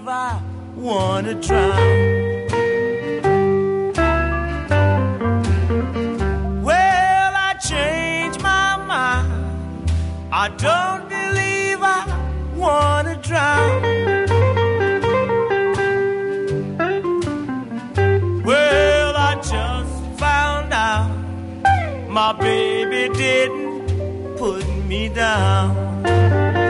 believe I wanna drown. Well, I changed my mind. I don't believe I wanna drown. Well, I just found out my baby didn't put me down.